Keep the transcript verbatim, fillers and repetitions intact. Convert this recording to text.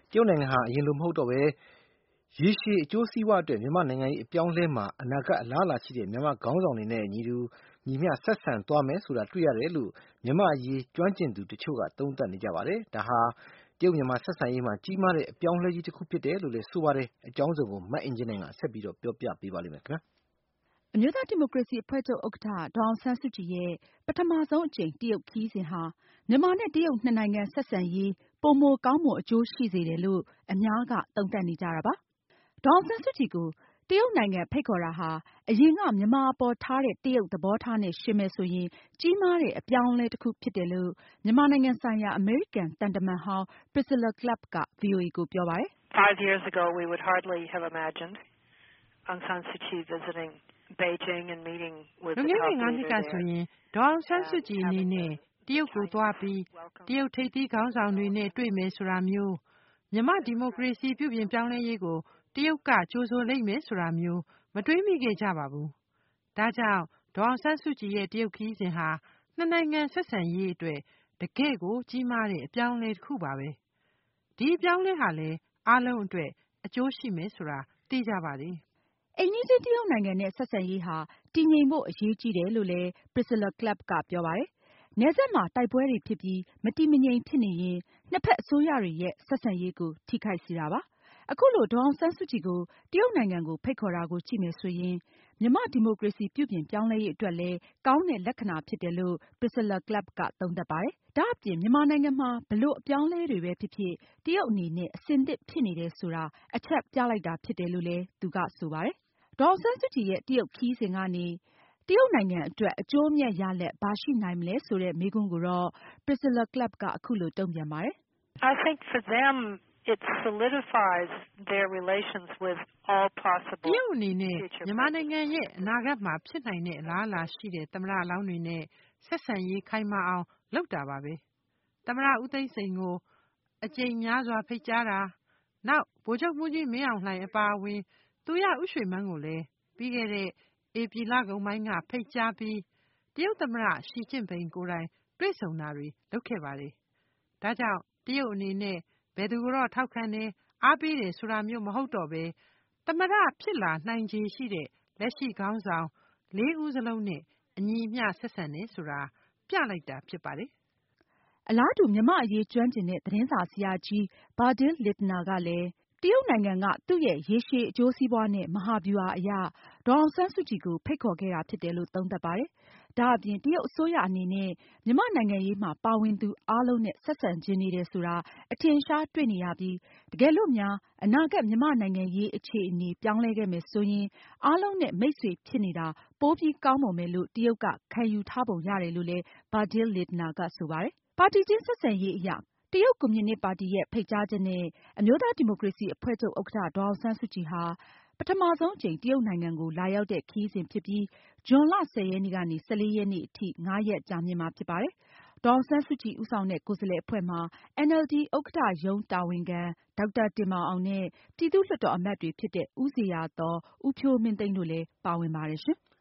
တရုတ်နိုင်ငံဟာအရင်လိုမဟုတ်တော့ပဲရေရှည်အကျိုးစီးပွားအတွက်မြန်မာနိုင်ငံရေးအပြောင်းလဲမှာအနာဂတ်အလားအလာရှိတဲ့မြန်မာခေါင်းဆောင်တွေနဲ့ညီတူညီမျှဆက်ဆံသွားမယ်ဆိုတာတွေ့ရတယ်လို့မြန်မာအရေးကျွမ်းကျင်သူတချို့ကသုံးသပ်နေကြပါတယ်။ဒါဟာတရုတ်မြန်မာဆက်ဆံရေးမှာကြီးမားတဲ့အပြောင်းလဲကြီးတစ်ခုဖြစ်တယ်လို့လည်းဆိုပါတယ်။အကြောင်းစုံကိုမအင်ကြင်းနိုင်ကဆက်ပြီးတော့ပြောပြပေးပါလိမ့်မယ်ခင်ဗျာ။အမျိုးသားဒီမိုကရေစီအဖွဲ့ချုပ်ဥက္ကဋ္ဌဒေါ်အောင်ဆန်းစုကြည်ရဲ့ပထမဆုံးအကြိမ်တရုတ်ခရီးစဉ်ဟာမြန်မာနဲ့တရုတ်နှစ်နိုင်ငံဆက်ဆံရေးပိုမိုကောင်းမွန်အကျိုးရှိစေတယ်လို့အများကသုံးသပ်နေကြတာပါ။ဒေါ်အောင်ဆန်းစုကြည်ကိုတရုတ်နိုင်ငံဖိတ်ခေါ်တာဟာအရင်ကမြန်မာအပေါ်ထားတဲ့တရုတ်သဘောထားနဲ့ယှဉ်မယ်ဆိုရင်ကြီးမားတဲ့အပြောင်းအလဲတစ်ခုဖြစ်တယ်လို့မြန်မာနိုင်ငံဆိုင်ရာအမေရိကန်သံတမန်ဟောင်း Priscilla Clapp က ဗွီအိုအေကိုပြောပါတယ်။ Five years ago we would hardly have imagined Aung San Suu Kyi visiting Beijing and meeting with the top leader there. ငါးနှစ်ကဆိုရင်ဒေါ်အောင်ဆန်းစုကြည်အနေနဲ့တရုတ်ကိုသွားပြီးတရုတ်ထိပ်သီးခေါင်းဆောင်တွေနဲ့တွေ့မယ်ဆိုတာမျိုးမြန်မာဒီမိုကရေစီပြုပြင်ပြောင်းလဲရေးကိုတရုတ်ကကြိုဆိုလိမ့်မယ်ဆိုတာမျိုးမတွေးမိခဲ့ကြပါဘူး။ဒါကြောင့်ဒေါ်အောင်ဆန်းစုကြည်ရဲ့တရုတ်ခရီးစဉ်ဟာနှစ်နိုင်ငံဆက်ဆံရေးအတွက်တကယ့်ကိုကြီးမားတဲ့အပြောင်းအလဲတစ်ခုပါပဲ။ဒီအပြောင်းအလဲဟာလည်းအားလုံးအတွက်အကျိုးရှိမယ်ဆိုတာသိကြပါတယ်။အိမ်နီးချင်းတရုတ်နိုင်ငံနဲ့ဆက်ဆံရေးဟာတည်ငြိမ်ဖို့အရေးကြီးတယ်လို့လည်း Priscilla Clapp ကပြောပါတယ်။နယ်စပ်မှာတိုက်ပွဲတွေဖြစ်ပြီးမတည်မငြိမ်ဖြစ်နေရင်နှစ်ဖက်အစိုးရတွေရဲ့ဆက်ဆံရေးကိုထိခိုက်စေတာပါ။အခုလိုဒေါ်အောင်ဆန်းစုကြည်ကိုတရုတ်နိုင်ငံကိုဖိတ်ခေါ်တာကိုကြည့်မယ်ဆိုရင်မြန်မာဒီမိုကရေစီပြုပြင်ပြောင်းလဲရေးအတွက်လည်းကောင်းတဲ့လက္ခဏာဖြစ်တယ်လို့ Priscilla Clapp ကသုံးသပ်ပါတယ်။ဒါအပြင်မြန်မာနိုင်ငံမှာဘယ်လိုအပြောင်းအလဲတွေပဲဖြစ်ဖြစ်တရုတ်အနေနဲ့အဆင်သင့်ဖြစ်နေတယ်ဆိုတာအချက်ပြလိုက်တာဖြစ်တယ်လို့လည်းသူကဆိုပါတယ်။ဒေါ်အောင်ဆန်းစုကြည်ရဲ့တရုတ်ခရီးစဉ်ကနေတရုတ်နိုင်ငံအတွက်အကျိုးအမြတ်ရလဒ်ဘာရှိနိုင်မလဲဆိုတဲ့မေးခွန်းကိုတော့ Priscilla Clapp ကအခုလိုတုံ့ပြန်ပါတယ်။ I think for them it solidifies their relations with all possible တရုတ်အနေနဲ့မြန်မာနိုင်ငံရဲ့အနာဂတ်မှာဖြစ်နိုင်တဲ့အလားအလာရှိတဲ့သမ္မတလောင်းတွေနဲ့ဆက်ဆံရေးခိုင်မာအောင်လုပ်တာပါပဲ။သမ္မတဦးသိန်းစိန်ကိုအကြိမ်များစွာဖိတ်ကြားတာနောက်ဗိုလ်ချုပ်မှူးကြီးမင်းအောင်လှိုင်အပါအဝင်သူရဦးရွှေမန်းကိုလည်းပြီးခဲ့တဲ့ဧပြီလကုန်ပိုင်းကဖိတ်ကြားပြီးတရုတ်သမ္မတရှီကျင့်ဖိန်ကိုယ်တိုင်တွေ့ဆုံတာတွေလုပ်ခဲ့ပါတယ်။ဒါကြောင့်တရုတ်အနေနဲ့ဘယ်သူကိုတော့ထောက်ခံတယ်အားပေးတယ်ဆိုတာမျိုးမဟုတ်တော့ပဲသမ္မတဖြစ်လာနိုင်ခြေရှိတဲ့လက်ရှိခေါင်းဆောင်လေးဦးစလုံးနဲ့အညီအမျှဆက်ဆံတယ်ဆိုတာပြလိုက်တာဖြစ်ပါတယ်။အလားတူမြန်မာအရေးကျွမ်းကျင်တဲ့သတင်းစာဆရာကြီး Bertil Lintner ကလည်းတရုတ်နိုင်ငံကသူ့ရဲ့ရေရှည်အကျိုးစီးပွားနဲ့မဟာဗျူဟာအရဒေါ်အောင်ဆန်းစုကြည်ကိုဖိတ်ခေါ်ခဲ့တာဖြစ်တယ်လို့သုံးသပ်ပါတယ်။ဒါအပြင်တရုတ်အစိုးရအနေနဲ့မြန်မာနိုင်ငံရေးမှာပါဝင်သူအားလုံးနဲ့ဆက်ဆံချင်နေတယ်ဆိုတာအထင်အရှားတွေ့နေရပြီးတကယ်လို့များအနာဂတ်မြန်မာနိုင်ငံရေးအခြေအနေပြောင်းလဲခဲ့မယ်ဆိုရင်အားလုံးနဲ့မိတ်ဆွေဖြစ်နေတာပိုပြီးကောင်းမွန်မယ်လို့တရုတ်ကခံယူထားပုံရတယ်လို့လည်း Bertil Lintner ကဆိုပါတယ်။ပါတီချင်းဆက်ဆံရေးအရတရုတ်ကွန်မြူနစ်ပါတီရဲ့ဖိတ်ကြားချက်နဲ့အမျိုးသားဒီမိုကရေစီအဖွဲ့ချုပ်ဥက္ကဋ္ဌဒေါ်အောင်ဆန်းစုကြည်ဟာပထမဆုံးအကြိမ်တရုတ်နိုင်ငံကိုလာရောက်တဲ့ခရီးစဉ်ဖြစ်ပြီးဇွန်လဆယ်ရက်နေ့ကနေ၁၄ရက်နေ့အထိငါးရက်ကြာမြင့်မှာဖြစ်ပါတယ်။ဒေါ်အောင်ဆန်းစုကြည်ဦးဆောင်တဲ့ကိုယ်စားလှယ်အဖွဲ့မှာ အန်အယ်လ်ဒီ ဥက္ကဋ္ဌရုံးတာဝန်ခံဒေါက်တာတင်မောင်အောင်နဲ့ပြည်သူ့လွှတ်တော်အမတ်တွေဖြစ်တဲ့ဦးဇေယျာသော်၊ ဦးဖြိုးမင်းသိန်းတို့လည်းပါဝင်ပါတယ်ရှင်။